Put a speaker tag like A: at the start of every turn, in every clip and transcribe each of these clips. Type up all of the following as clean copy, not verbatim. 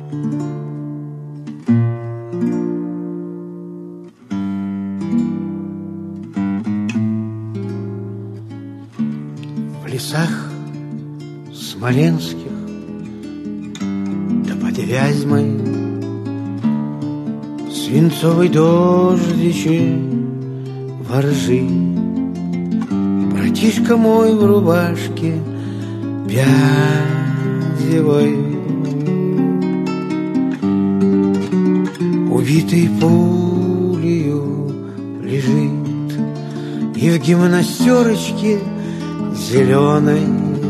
A: В лесах смоленских да под Вязьмой свинцовый дождичек воржи. Братишка мой в рубашке бязевой, убитый пулею лежит, и в гимнастерочке зеленой,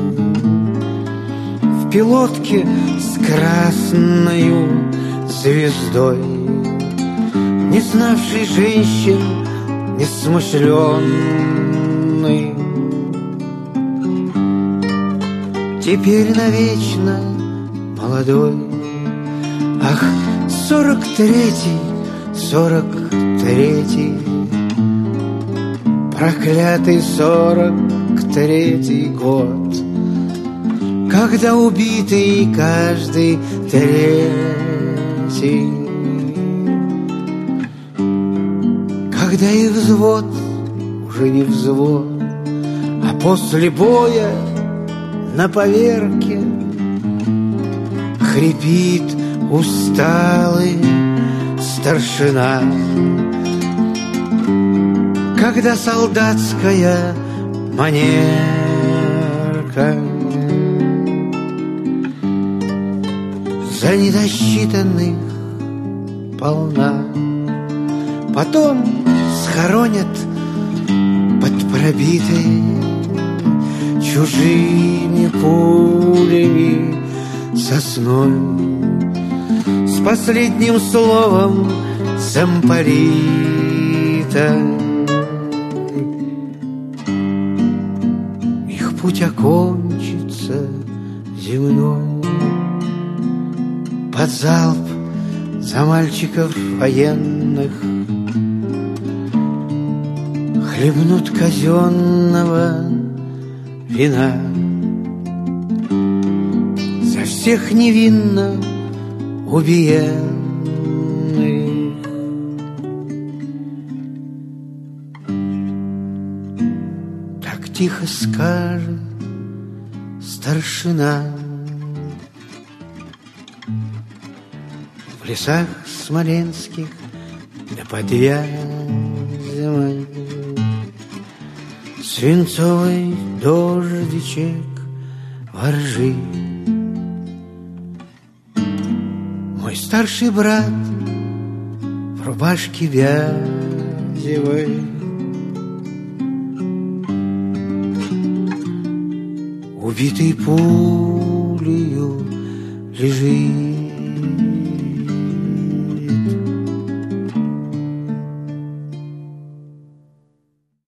A: в пилотке с красною звездой, не знавший женщин, несмышленный, теперь навечно молодой. Ах, 43-й, 43-й, проклятый 43-й год, когда убитый каждый третий, когда и взвод уже не взвод, а после боя на поверке хрипит усталый старшина, когда солдатская манерка за недосчитанных полна. Потом схоронят под пробитой чужими пулями сосной, с последним словом замполита. Их путь окончится земной под залп за мальчиков военных, хлебнут казенного вина за всех невинно убиенных. Так тихо скажет старшина. В лесах смоленских да под Вязьмой свинцовый дождичек воржи. Мой старший брат в рубашке вязевой, убитый пулею лежит,